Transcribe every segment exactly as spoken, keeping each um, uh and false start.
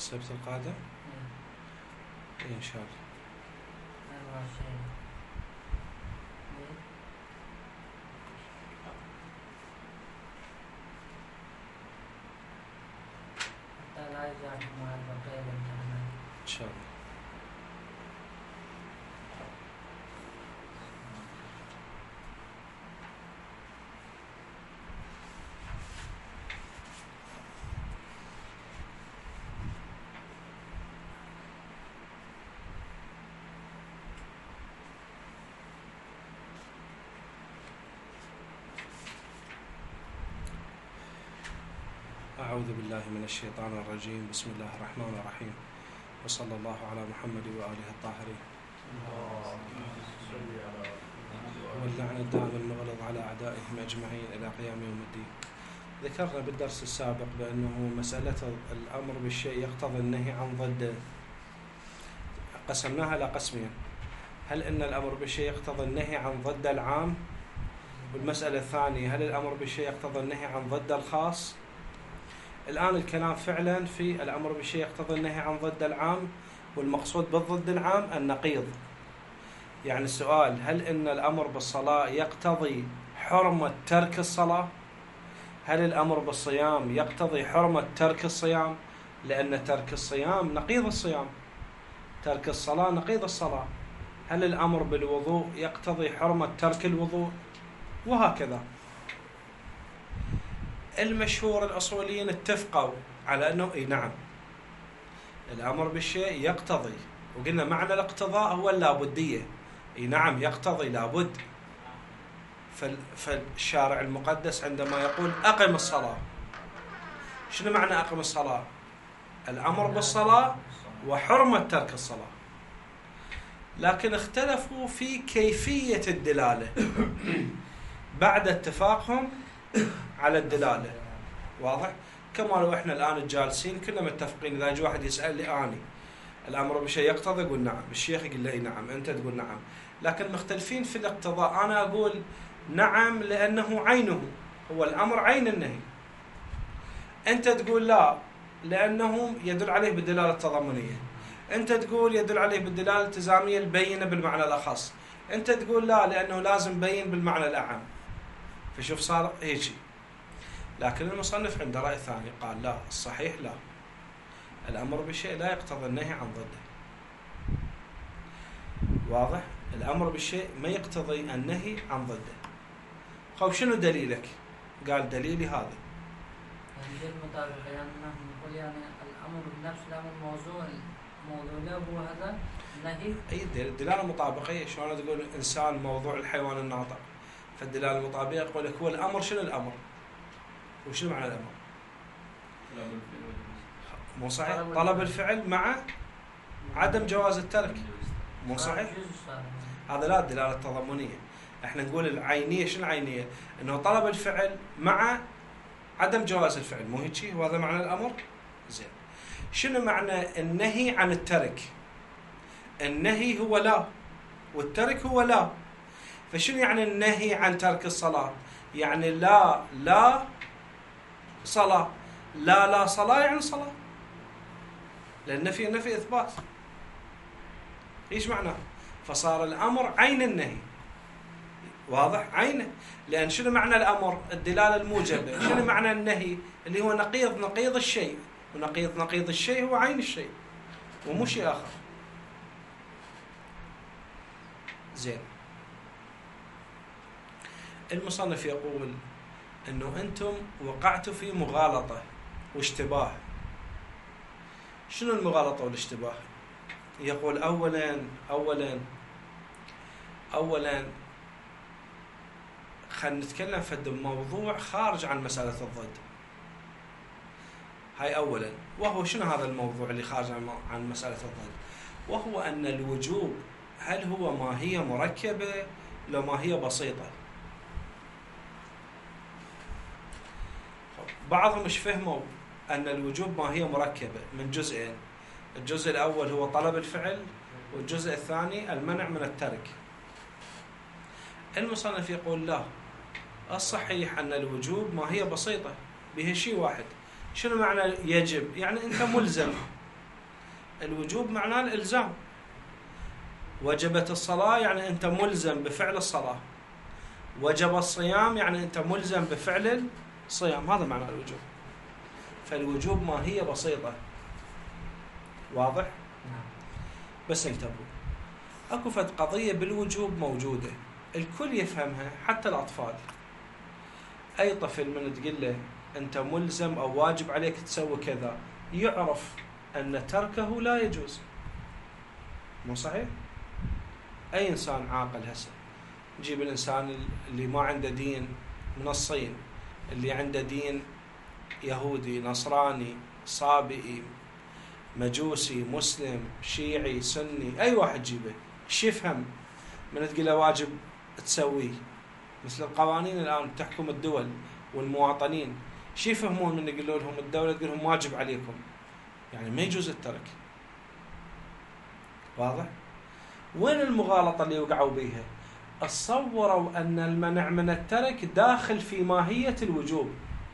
السبت القادم؟ إيه إن شاء الله. حتى لا يزعجكم مع البقية الامتحانات إن شاء الله. أعوذ بالله من الشيطان الرجيم. بسم الله الرحمن الرحيم، وصلى الله على محمد وآله الطاهرين، واللعن الدائم المغلظ على أعدائهم أجمعين إلى قيام يوم الدين. ذكرنا بالدرس السابق بأنه مسألة الأمر بالشيء يقتضي النهي عن ضده قسمناها إلى قسمين: هل إن الأمر بالشيء يقتضي النهي عن ضد العام؟ والمسألة الثانية: هل الأمر بالشيء يقتضي النهي عن ضد الخاص؟ الآن الكلام فعلا في الأمر بالشيء يقتضي النهي عن ضد العام، والمقصود بالضد العام النقيض. يعني السؤال: هل إن الأمر بالصلاة يقتضي حرمة ترك الصلاة؟ هل الأمر بالصيام يقتضي حرمة ترك الصيام؟ لأن ترك الصيام نقيض الصيام، ترك الصلاة نقيض الصلاة. هل الأمر بالوضوء يقتضي حرمة ترك الوضوء؟ وهكذا. المشهور الأصوليين اتفقوا على أنه إيه نعم، الأمر بالشيء يقتضي، وقلنا معنى الاقتضاء هو اللابدية. إيه نعم يقتضي لابد. فالشارع المقدس عندما يقول أقم الصلاة، شنو معنى أقم الصلاة؟ الأمر بالصلاة وحرمة ترك الصلاة. لكن اختلفوا في كيفية الدلالة بعد اتفاقهم على الدلالة. واضح؟ كما لو احنا الآن جالسين كنا متفقين، إذا يجي واحد يسأل لي أني الأمر بشيء يقتضي أقول نعم، الشيخ يقول لي نعم، أنت تقول نعم. لكن مختلفين في الاقتضاء. أنا أقول نعم لأنه عينه، هو الأمر عين النهي. أنت تقول لا لأنه يدل عليه بالدلالة التضمنية. أنت تقول يدل عليه بالدلالة الالتزامية البينة بالمعنى الأخص. أنت تقول لا لأنه لازم بين بالمعنى الأعم. فشوف صار هيجي. لكن المصنف عنده رأي ثاني، قال لا، الصحيح لا، الأمر بالشيء لا يقتضي النهي عن ضده. واضح؟ الأمر بالشيء ما يقتضي النهي عن ضده. خب شنو دليلك؟ قال دليلي هذا. يعني المطابق، يعني نقول يعني الأمر بنفس الأمر موضوع موضوع له هو هذا النهي. أي دلالة مطابقية. شلون تقول إنسان موضوع الحيوان الناطق؟ فالدلالة المطابقية يقول لك هو الأمر شنو الأمر؟ وشنو معنى الأمر؟ مو صحيح؟ طلب الفعل مع عدم جواز الترك. مو صحيح؟ هذا لا الدلالة التضمنية. احنا نقول العينية. شنو العينية؟ انه طلب الفعل مع عدم جواز الفعل، مو هيك؟ وهذا معنى الأمر. زين، شنو معنى النهي عن الترك؟ النهي هو لا، والترك هو لا. فشنو يعني النهي عن ترك الصلاة؟ يعني لا لا صلاة. لا لا صلاة يعني صلاة، لأن نفي نفي إثبات. إيش معناه؟ فصار الأمر عين النهي. واضح؟ عينه. لأن شنو معنى الأمر؟ الدلالة الموجبة. شنو معنى النهي؟ اللي هو نقيض نقيض الشيء، ونقيض نقيض الشيء هو عين الشيء ومو شيء آخر. زين، المصنف يقول أنه أنتم وقعتوا في مغالطة واشتباه. شنو المغالطة والاشتباه؟ يقول أولا أولا أولا خلينا نتكلم في موضوع خارج عن مسألة الضد. هاي أولا. وهو شنو هذا الموضوع اللي خارج عن مسألة الضد؟ وهو أن الوجوب هل هو ماهية مركبة لو ماهية بسيطة؟ بعضهم مش فهموا أن الوجوب ماهية مركبة من جزئين. الجزء الأول هو طلب الفعل، والجزء الثاني المنع من الترك. المصنف يقول لا، الصحيح أن الوجوب ماهية بسيطة، بها شيء واحد. شنو معنى يجب؟ يعني أنت ملزم الوجوب معناه الإلزام. وجبت الصلاة يعني أنت ملزم بفعل الصلاة. وجب الصيام يعني أنت ملزم بفعل الصيام. هذا معنى الوجوب. فالوجوب ماهية بسيطة. واضح؟ بس انتبهوا، اكو فد قضية بالوجوب موجودة الكل يفهمها حتى الأطفال. أي طفل من تقول له أنت ملزم أو واجب عليك تسوي كذا يعرف أن تركه لا يجوز. مو صحيح؟ أي إنسان عاقل هسه نجيب الإنسان اللي ما عنده دين من الصين، اللي عنده دين يهودي نصراني صابئي مجوسي مسلم شيعي سني، أي واحد جيبه شو يفهم من تقول له واجب تسويه؟ مثل القوانين الآن تحكم الدول والمواطنين، شو يفهمون من يقولوا لهم الدولة تقول لهم واجب عليكم؟ يعني ما يجوز الترك. واضح؟ وين المغالطة اللي وقعوا بيها؟ تصوروا أن المنع من الترك داخل في ماهية الوجوب،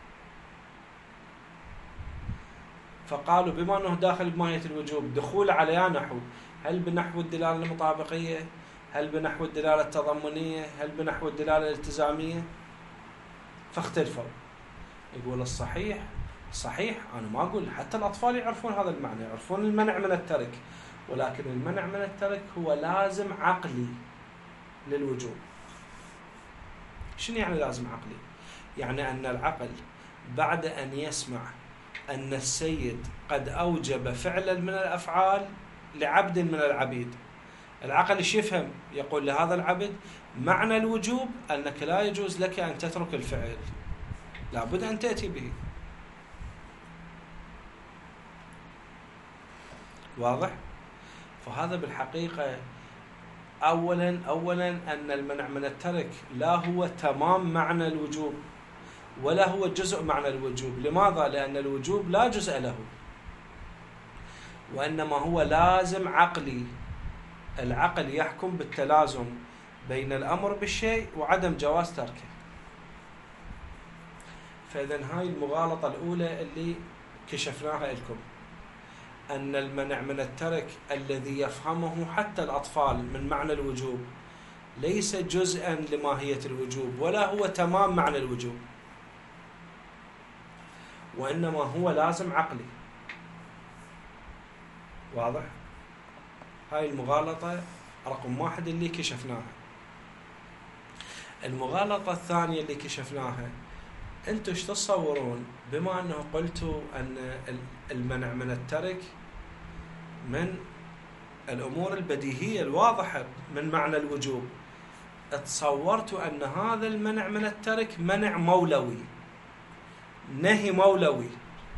فقالوا بما أنه داخل بماهية الوجوب دخول على نحو، هل بنحو الدلالة المطابقية؟ هل بنحو الدلالة التضمنية؟ هل بنحو الدلالة الالتزامية؟ فاختلفوا. يقول الصحيح صحيح، أنا ما أقول حتى الأطفال يعرفون هذا المعنى، يعرفون المنع من الترك، ولكن المنع من الترك هو لازم عقلي للوجوب. شنو يعني لازم عقلي؟ يعني أن العقل بعد أن يسمع أن السيد قد أوجب فعلا من الأفعال لعبد من العبيد، العقل ايش يفهم؟ يقول لهذا العبد معنى الوجوب أنك لا يجوز لك أن تترك الفعل، لابد أن تأتي به. واضح؟ فهذا بالحقيقة أولا أولا أن المنع من الترك لا هو تمام معنى الوجوب ولا هو جزء معنى الوجوب. لماذا؟ لأن الوجوب لا جزء له، وإنما هو لازم عقلي. العقل يحكم بالتلازم بين الأمر بالشيء وعدم جواز تركه. فإذن هاي المغالطة الأولى اللي كشفناها لكم، أن المنع من الترك الذي يفهمه حتى الأطفال من معنى الوجوب ليس جزءا لماهية الوجوب ولا هو تمام معنى الوجوب، وإنما هو لازم عقلي. واضح؟ هاي المغالطة رقم واحد اللي كشفناها. المغالطة الثانية اللي كشفناها، أنتوا ايش تتصورون بما أنه قلتوا أن المنع من الترك من الأمور البديهية الواضحة من معنى الوجوب، تصورتوا أن هذا المنع من الترك منع مولوي، نهي مولوي،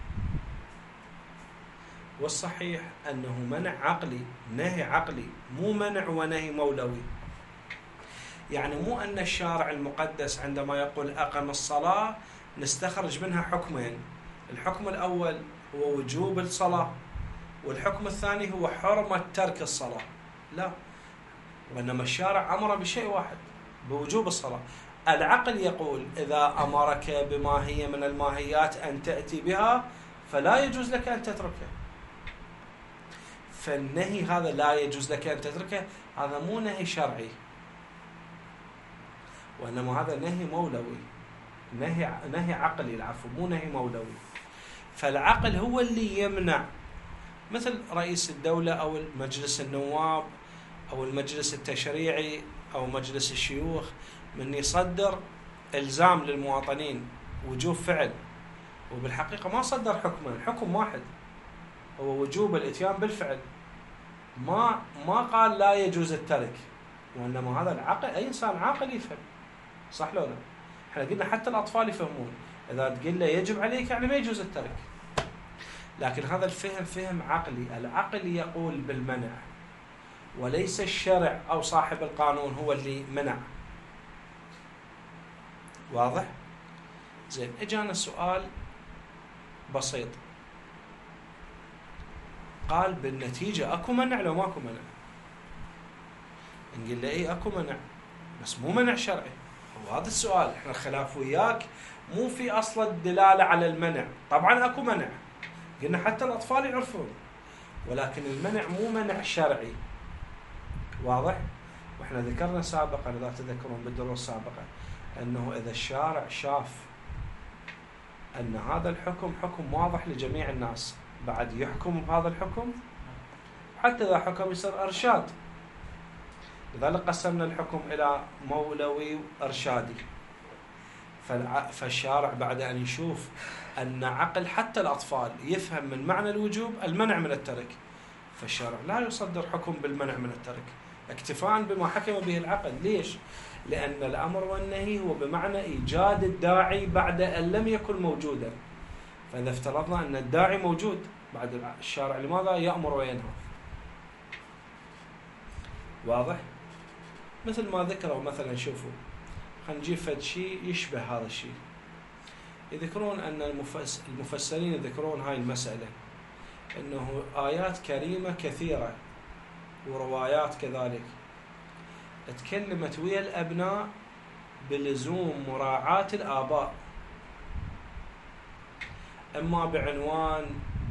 والصحيح أنه منع عقلي، نهي عقلي، مو منع ونهي مولوي. يعني مو أن الشارع المقدس عندما يقول أقم الصلاة نستخرج منها حكمين، الحكم الأول هو وجوب الصلاة، والحكم الثاني هو حرمة ترك الصلاة. لا، وإنما الشارع أمر بشيء واحد، بوجوب الصلاة. العقل يقول إذا أمرك بماهية من الماهيات أن تأتي بها فلا يجوز لك أن تتركه. فالنهي هذا لا يجوز لك أن تتركه هذا مو نهي شرعي، وإنما هذا نهي مولوي، نهي نهي عقلي، العفو، مو نهي مولوي. فالعقل هو اللي يمنع، مثل رئيس الدولة أو مجلس النواب أو المجلس التشريعي أو مجلس الشيوخ من يصدر إلزام للمواطنين وجوب فعل، وبالحقيقة ما صدر حكما، الحكم واحد هو وجوب الاتيان بالفعل، ما ما قال لا يجوز الترك، وإنما هذا العقل، أي إنسان عاقل يفهم. صح لو لا؟ احنا قلنا حتى الأطفال يفهمون، إذا تقول له يجب عليك يعني ما يجوز الترك، لكن هذا الفهم فهم عقلي، العقل يقول بالمنع وليس الشرع أو صاحب القانون هو اللي منع. واضح؟ زين، اجانا سؤال بسيط، قال بالنتيجة اكو منع لو ماكو منع؟ نقول له ايه اكو منع، بس مو منع شرعي. وهذا السؤال احنا الخلاف وياك مو في اصل الدلالة على المنع، طبعا اكو منع، قلنا حتى الاطفال يعرفون، ولكن المنع مو منع شرعي. واضح؟ واحنا ذكرنا سابقا اذا تذكرون بالدروس السابقه انه اذا الشارع شاف ان هذا الحكم حكم واضح لجميع الناس بعد يحكم بهذا الحكم، حتى اذا حكم يصير ارشاد. لذلك قسمنا الحكم الى مولوي وارشادي. فالشارع بعد ان يشوف ان عقل حتى الاطفال يفهم من معنى الوجوب المنع من الترك، فالشارع لا يصدر حكم بالمنع من الترك اكتفاء بما حكم به العقل. ليش؟ لأن الأمر والنهي هو بمعنى إيجاد الداعي بعد أن لم يكن موجودا. فإذا افترضنا أن الداعي موجود بعد الشارع لماذا يأمر وينهى؟ واضح؟ مثل ما ذكروا مثلا، شوفوا خلينا نجيب فد شيء يشبه هذا الشيء. يذكرون أن المفس المفسرين يذكرون هاي المسألة أنه آيات كريمة كثيرة وروايات كذلك تكلمت ويا الأبناء بلزوم مراعاة الآباء، إما بعنوان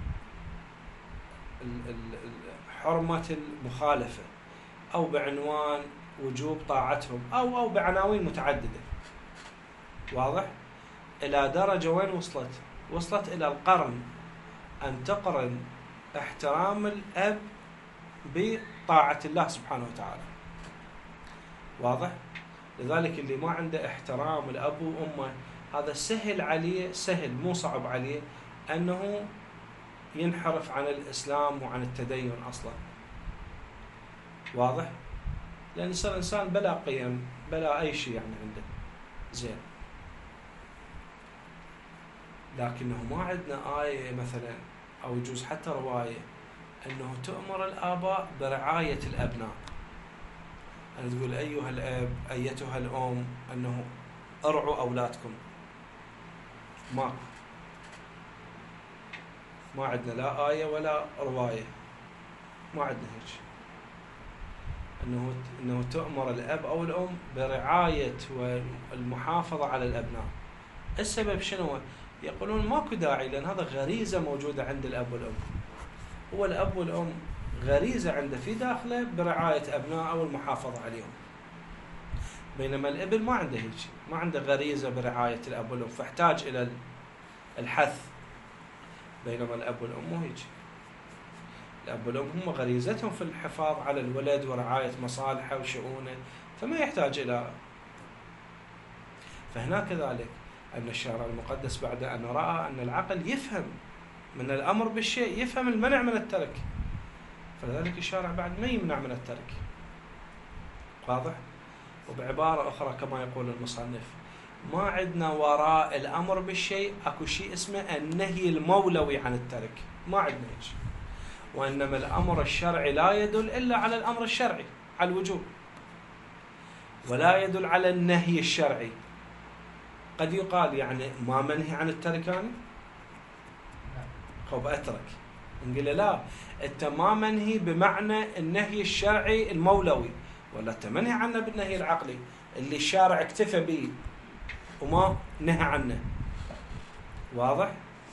حرمة المخالفة أو بعنوان وجوب طاعتهم أو أو بعناوين متعددة. واضح؟ إلى درجة وين وصلت؟ وصلت إلى القرن أن تقرن احترام الأب بطاعة الله سبحانه وتعالى. واضح؟ لذلك اللي ما عنده احترام الأب وأمه هذا سهل عليه، سهل مو صعب عليه أنه ينحرف عن الإسلام وعن التدين أصلا. واضح؟ لأن يصير إنسان بلا قيم بلا أي شيء يعني عنده زين. لكنه ما عندنا آية مثلا أو يجوز حتى رواية أنه تؤمر الآباء برعاية الأبناء، أن تقول أيها الأب أيتها الأم أنه ارعوا أولادكم. ما ما عندنا لا آية ولا رواية، ما عندنا هيك أنه أنه تؤمر الأب أو الأم برعاية والمحافظة على الأبناء. السبب شنو؟ يقولون ماكو داعي، لأن هذا غريزة موجودة عند الأب والأم. هو الأب والأم غريزة عنده في داخله برعاية أبناء أو المحافظة عليهم، بينما الابن ما عنده هيك، ما عنده غريزة برعاية الأب والأم، فاحتاج إلى الحث. بينما الأب والأم مو هيك، الأب والأم هم غريزتهم في الحفاظ على الولد ورعاية مصالحه وشؤونه، فما يحتاج إلى. فهنا كذلك أن الشارع المقدس بعد أن رأى أن العقل يفهم من الأمر بالشيء يفهم المنع من الترك، فلذلك الشارع بعد ما يمنع من الترك. واضح؟ وبعبارة أخرى كما يقول المصنف، ما عندنا وراء الأمر بالشيء أكو شيء اسمه النهي المولوي عن الترك، ما عندنا هيك. وإنما الأمر الشرعي لا يدل إلا على الأمر الشرعي على الوجوب، ولا يدل على النهي الشرعي. قد يقال يعني ما منهي عن التركان خب أترك، نقول لا، أنت ما منهي بمعنى النهي الشرعي المولوي، ولا أنت منهي عنه بالنهي العقلي اللي الشارع اكتفى به وما نهى عنه. واضح؟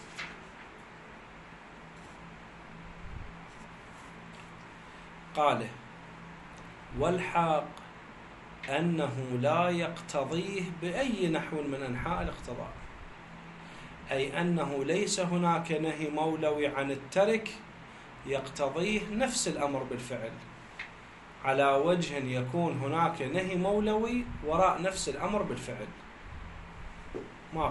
قاله والحق أنه لا يقتضيه بأي نحو من أنحاء الاقتضاء، أي أنه ليس هناك نهي مولوي عن الترك يقتضيه نفس الأمر بالفعل، على وجه يكون هناك نهي مولوي وراء نفس الأمر بالفعل. ما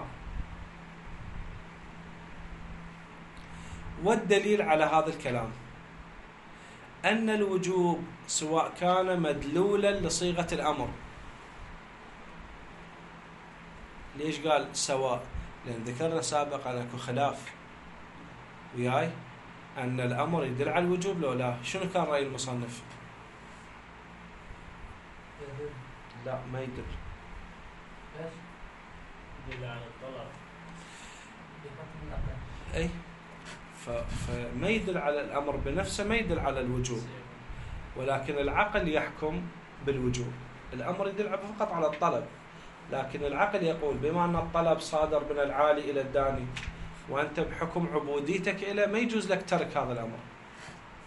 والدليل على هذا الكلام أن الوجوب سواء كان مدلولا لصيغة الأمر. ليش قال سواء؟ لأن ذكرنا سابقا أنه خلاف وياي أن الأمر يدل على الوجوب لو لا. شنو كان رأي المصنف؟ لا ما يدل. يدل على الطلب. أي فما يدل على الأمر بنفسه، ما يدل على الوجوب، ولكن العقل يحكم بالوجوب. الأمر يدل فقط على الطلب، لكن العقل يقول بما أن الطلب صادر من العالي إلى الداني وأنت بحكم عبوديتك إليه ما يجوز لك ترك هذا الأمر.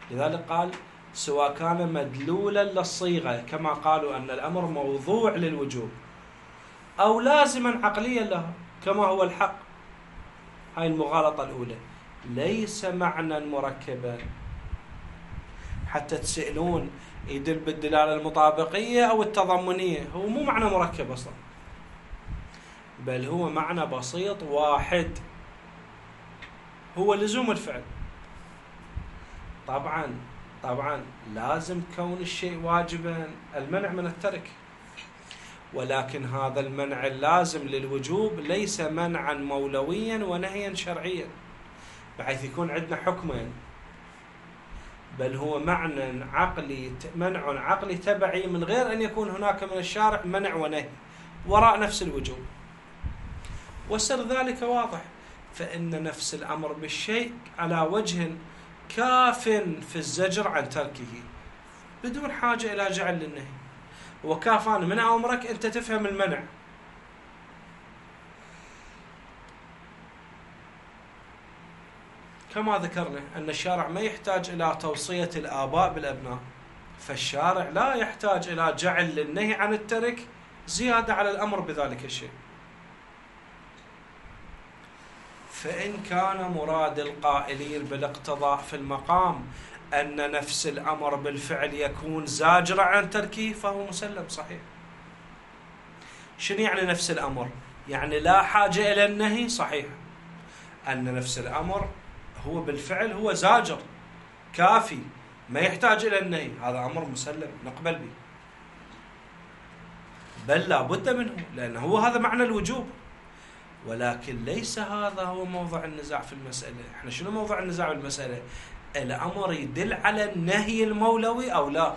لذلك قال سواء كان مدلولا للصيغة كما قالوا أن الأمر موضوع للوجوب أو لازما عقليا له كما هو الحق. هاي المغالطة الأولى، ليس معنى مركبا حتى تسألون يدل بالدلالة المطابقية أو التضمنية، هو مو معنى مركب أصلا، بل هو معنى بسيط واحد، هو لزوم الفعل. طبعا طبعا لازم كون الشيء واجبا المنع من الترك، ولكن هذا المنع اللازم للوجوب ليس منعا مولويا ونهيا شرعيا بحيث يكون عندنا حكمين، بل هو معنى عقلي منع عقلي تبعي من غير أن يكون هناك من الشارع منع ونهي وراء نفس الوجوب. وسر ذلك واضح، فإن نفس الأمر بالشيء على وجه كاف في الزجر عن تركه بدون حاجة إلى جعل للنهي، وكافان من أمرك أنت تفهم المنع. كما ذكرنا أن الشارع ما يحتاج إلى توصية الآباء بالأبناء، فالشارع لا يحتاج إلى جعل للنهي عن الترك زيادة على الأمر بذلك الشيء. فإن كان مراد القائلين بالاقتضاء في المقام أن نفس الأمر بالفعل يكون زاجرا عن تركه فهو مسلم صحيح. شنو يعني نفس الأمر؟ يعني لا حاجة إلى النهي، صحيح أن نفس الأمر هو بالفعل هو زاجر كافي ما يحتاج إلى النهي، هذا أمر مسلم نقبل به، بل لا بد منه لأنه هو هذا معنى الوجوب. ولكن ليس هذا هو موضع النزاع في المسألة. احنا شنو موضع النزاع في المسألة؟ الأمر يدل على النهي المولوي أو لا؟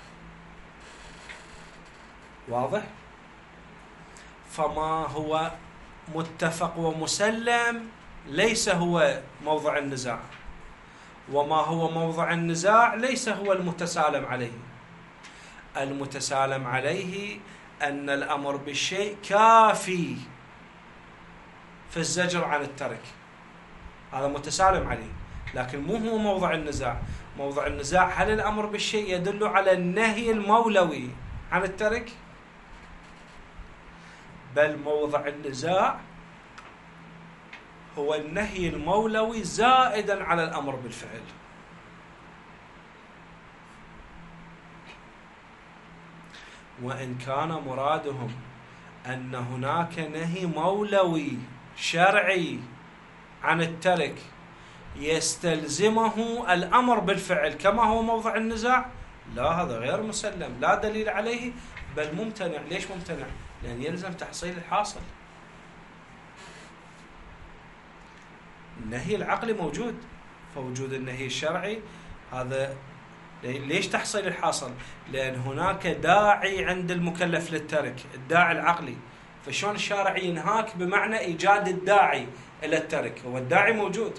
واضح؟ فما هو متفق ومسلم ليس هو موضع النزاع، وما هو موضع النزاع ليس هو المتسالم عليه. المتسالم عليه أن الأمر بالشيء كافي في الزجر عن الترك، هذا متسالم عليه، لكن مو هو موضع النزاع. موضع النزاع هل الأمر بالشيء يدل على النهي المولوي عن الترك؟ بل موضع النزاع هو النهي المولوي زائدا على الأمر بالفعل. وإن كان مرادهم أن هناك نهي مولوي شرعي عن الترك يستلزمه الأمر بالفعل كما هو موضع النزاع، لا، هذا غير مسلم، لا دليل عليه، بل ممتنع. ليش ممتنع؟ لأن يلزم تحصيل الحاصل. النهي العقلي موجود، فوجود النهي الشرعي هذا ليش تحصيل الحاصل؟ لأن هناك داعي عند المكلف للترك، الداعي العقلي. فشون الشارع ينهاك بمعنى إيجاد الداعي إلى الترك؟ هو الداعي موجود.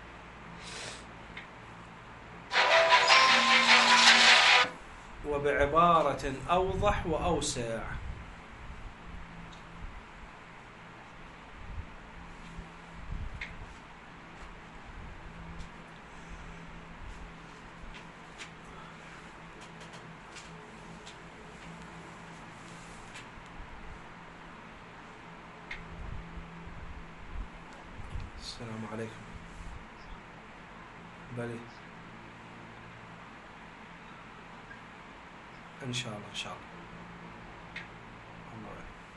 وبعبارة أوضح وأوسع، السلام عليكم. بلي إن شاء الله إن شاء الله. الله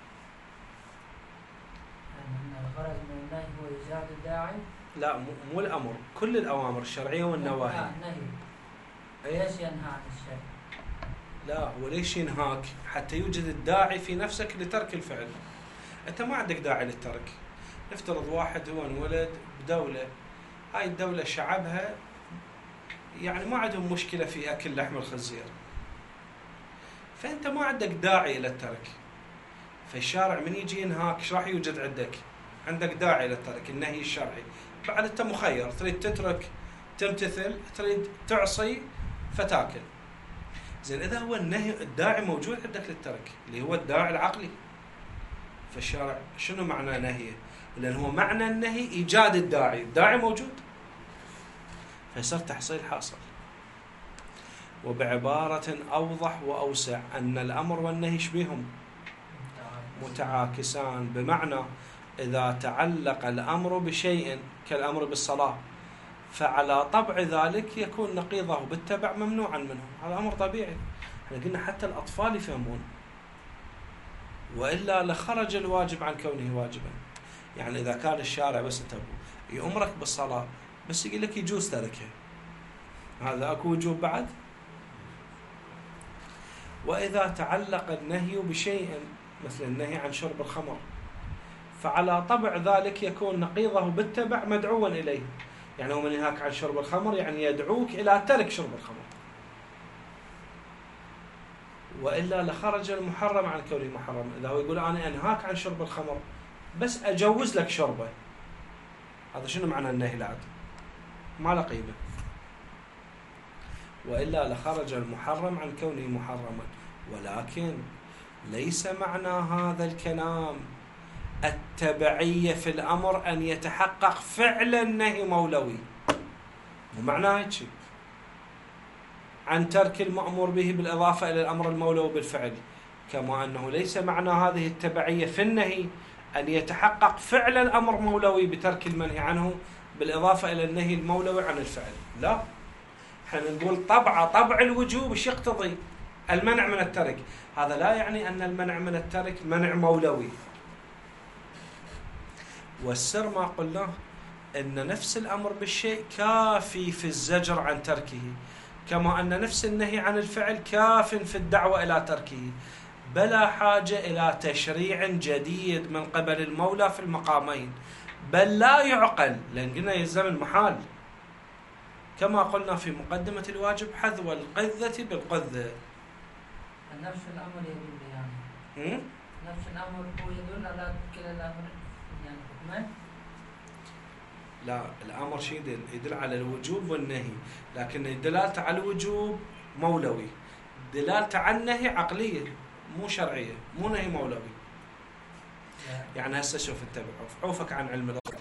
يعني الغرض من النهي هو إيجاد الداعي؟ لا، مو الأمر، كل الأوامر الشرعية والنواهي. لا، النهي. ليش ينهى عن الشيء؟ لا، هو ليش ينهاك؟ حتى يوجد الداعي في نفسك لترك الفعل. أنت ما عندك داعي للترك. نفترض واحد هو انولد بدولة، هاي الدولة شعبها يعني ما عندهم مشكلة في أكل لحم الخنزير، فأنت ما عندك داعي إلى الترك. فالشارع من يجي ينهاك ايش راح يوجد عندك؟ عندك داعي للترك، النهي الشرعي. بعد أنت مخير، تريد تترك تمتثل، تريد تعصي فتاكل. زين، إذا هو النهي الداعي موجود عندك للترك اللي هو الداعي العقلي، فالشارع شنو معنى نهيه؟ لأن هو معنى النهي إيجاد الداعي، الداعي موجود، فيصير تحصيل حاصل. وبعبارة أوضح وأوسع أن الأمر والنهي شبيهم متعاكسان، بمعنى إذا تعلق الأمر بشيء كالأمر بالصلاة فعلى طبع ذلك يكون نقيضه بالتبع ممنوعا منه، هذا أمر طبيعي. احنا قلنا حتى الأطفال يفهمون، وإلا لخرج الواجب عن كونه واجبا. يعني إذا كان الشارع بس تبو يأمرك بالصلاة بس يقول لك يجوز تركها، هذا أكو وجوب بعد. وإذا تعلق النهي بشيء مثل النهي عن شرب الخمر فعلى طبع ذلك يكون نقيضه بالتبع مدعوا إليه، يعني هو من ينهاك عن شرب الخمر يعني يدعوك إلى ترك شرب الخمر، وإلا لخرج المحرم عن كونه محرم. إذا هو يقول أنا أنهاك عن شرب الخمر بس أجوز لك شربه، هذا شنو معنى النهي العاد؟ ما له قيمة. وإلا لخرج المحرم عن كونه محرما. ولكن ليس معنى هذا الكلام التبعية في الأمر أن يتحقق فعل النهي مولوي، ومعناه هيك عن ترك المأمور به بالإضافة إلى الأمر المولوي بالفعل، كما أنه ليس معنى هذه التبعية في النهي أن يتحقق فعل الأمر مولوي بترك المنهي عنه بالإضافة إلى النهي المولوي عن الفعل. لا، احنا نقول طبع طبع الوجوب ايش يقتضي؟ المنع من الترك. هذا لا يعني أن المنع من الترك منع مولوي. والسر ما قلناه أن نفس الأمر بالشيء كافي في الزجر عن تركه، كما أن نفس النهي عن الفعل كاف في الدعوة إلى تركه، بلا حاجة إلى تشريع جديد من قبل المولى في المقامين، بل لا يعقل، لأن قلنا يلزم المحال كما قلنا في مقدمة الواجب حذو القذة بالقذة. نفس الأمر يدل يعني هم؟ نفس الأمر هو يدل على كلا الأمر يعني حكمه؟ لا، الأمر شيء يدل يدل على الوجوب والنهي، لكن الدلالة على الوجوب مولوي، دلالة على النهي عقلية مو شرعية، مو نهي مولوي. يعني هسه شوف انتبه، عوفك عن علم الأصول.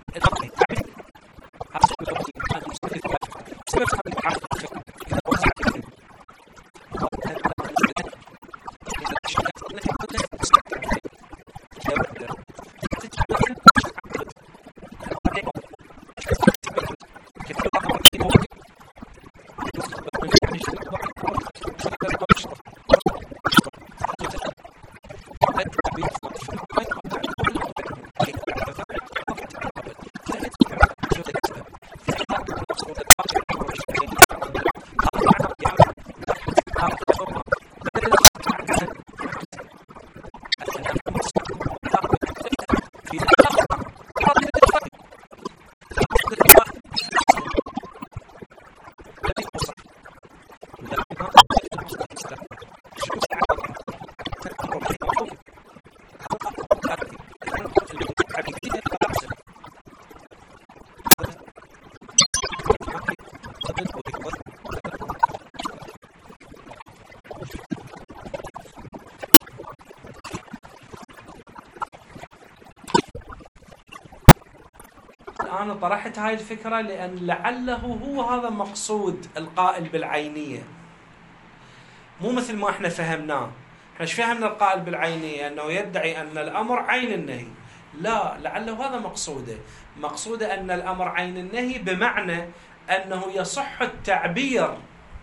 أنا طرحت هاي الفكرة لأن لعله هو هذا مقصود القائل بالعينية، مو مثل ما احنا فهمناه. احنا ايش فهمنا القائل بالعينية؟ أنه يدعي أن الأمر عين النهي. لا، لعله هذا مقصوده. مقصوده أن الأمر عين النهي بمعنى أنه يصح التعبير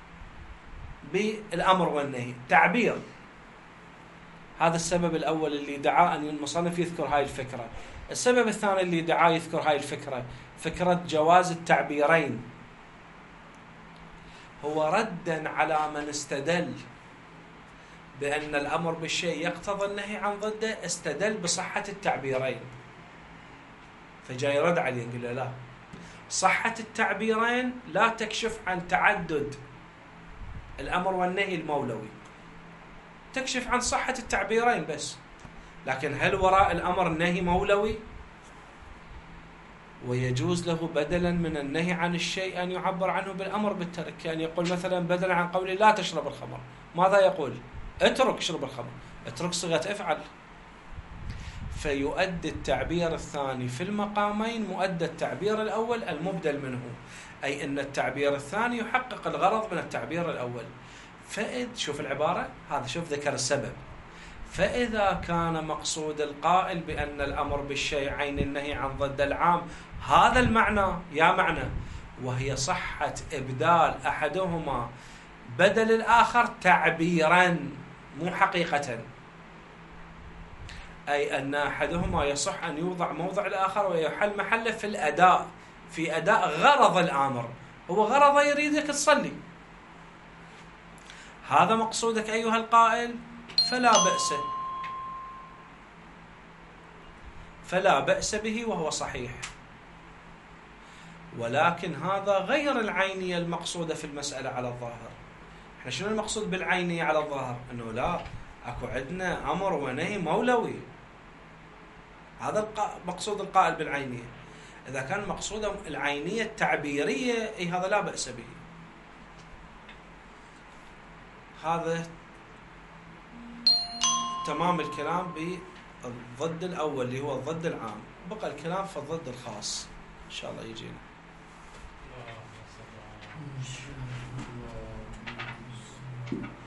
بالأمر والنهي، تعبير. هذا السبب الأول اللي دعاه أن المصنف يذكر هاي الفكرة. السبب الثاني اللي دعاه يذكر هاي الفكرة، فكرة جواز التعبيرين، هو ردا على من استدل بأن الأمر بالشيء يقتضي النهي عن ضده، استدل بصحة التعبيرين، فجاي يرد عليه يقول له لا، صحة التعبيرين لا تكشف عن تعدد الأمر والنهي المولوي، تكشف عن صحة التعبيرين بس. لكن هل وراء الأمر النهي مولوي؟ ويجوز له بدلا من النهي عن الشيء أن يعبر عنه بالأمر بالترك، يعني يقول مثلا بدلا عن قوله لا تشرب الخمر، ماذا يقول؟ اترك شرب الخمر، اترك صيغة افعل. فيؤدي التعبير الثاني في المقامين مؤدى التعبير الأول المبدل منه، أي أن التعبير الثاني يحقق الغرض من التعبير الأول. فإذ شوف العبارة هذا، شوف ذكر السبب. فإذا كان مقصود القائل بأن الأمر بالشيء عين النهي عن ضد العام هذا المعنى يا معنى، وهي صحة إبدال أحدهما بدل الآخر تعبيرا مو حقيقة، أي أن أحدهما يصح أن يوضع موضع الآخر ويحل محله في الأداء، في أداء غرض الآمر، هو غرضه يريدك تصلي، هذا مقصودك أيها القائل، فلا بأس فلا بأس به وهو صحيح. ولكن هذا غير العينية المقصودة في المسألة على الظاهر. احنا شنو المقصود بالعينية على الظاهر؟ انه لا، اكو عندنا امر ونهي مولوي، هذا مقصود القائل بالعينية. اذا كان مقصود العينية التعبيرية اي هذا لا بأس به. هذا تمام الكلام بالضد الأول اللي هو الضد العام. بقى الكلام في الضد الخاص إن شاء الله يجينا. إن شاء الله.